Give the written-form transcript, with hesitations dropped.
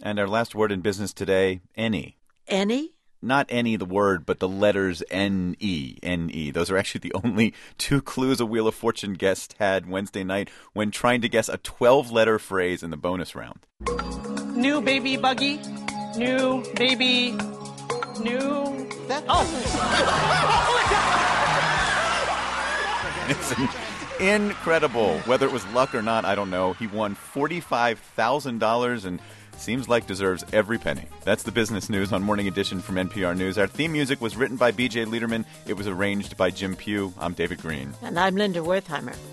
And our last word in business today, any. Any? Not any, the word, but the letters N-E, N-E. Those are actually the only two clues a Wheel of Fortune guest had Wednesday night when trying to guess a 12-letter phrase in the bonus round. New baby buggy. New baby. New. It's incredible. Whether it was luck or not, I don't know. He won $45,000 and seems like deserves every penny. That's the business news on Morning Edition from NPR News. Our theme music was written by B.J. Liederman. It was arranged by Jim Pugh. I'm David Green. And I'm Linda Wertheimer.